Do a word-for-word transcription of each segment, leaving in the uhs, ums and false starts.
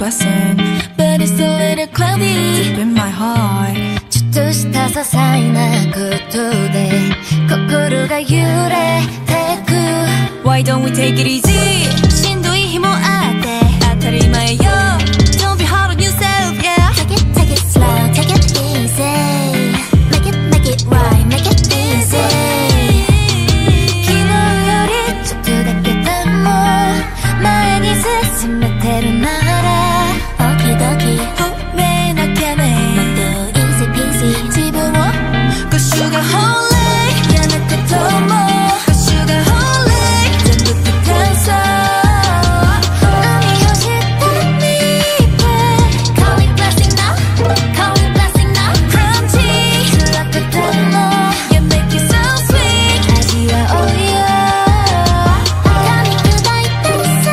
blessing, but it's a little cloudy deep in my heart. ちょっとした些細なことで心が揺れてく。 Why don't we take it easy? しんどい日もあって当たり前よ。 Don't be hard on yourself, yeah. Take it, take it slow, take it easy. Make it, make it right, make it easy. 昨日よりちょっとだけでも前に進めてるなら Okidoki 褒めなきゃね。 もっと easy peasy 自分を Go sugar holy やめてとも Go sugar holy 全部不感想。 何をしてみて Call it blessing now, call it blessing now. Crunchy 辛くても You make it so sweet 味わおうよ。噛み砕いてるさ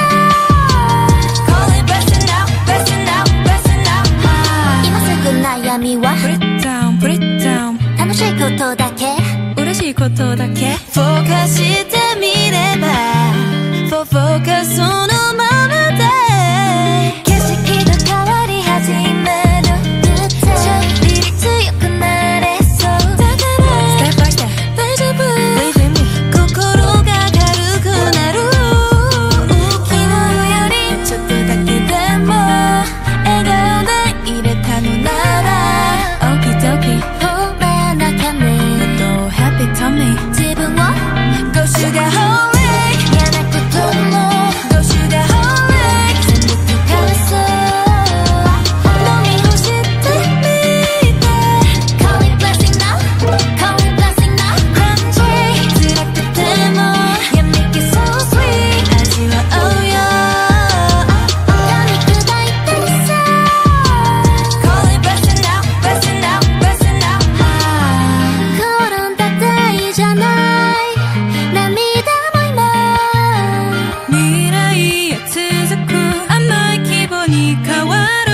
Call it blessing now, blessing now, blessing now. 今すぐ悩みは Put it down, put it down 楽しいことだけ嬉しいことだけフォーカスしてみれば For focus そのままで景色が変わり始めるってちょっぴり強くなれそうだから Step by step 大丈夫 Believe in me 心が軽くなる昨日よりちょっとだけでも笑顔で入れたのなら Okidoki 褒めなきゃねもっと happy tummy 自分を Go sugar holy 嫌なことも Go sugar holy 全部不感想飲み干してみて Call it blessing now, call it blessing now. Crunchy 辛くても You make it so sweet 味わおうよ噛み砕いてるさ Call it blessing now, blessing now, blessing now. 転んだっていいじゃない涙も今未来へ続く甘い希望に変わる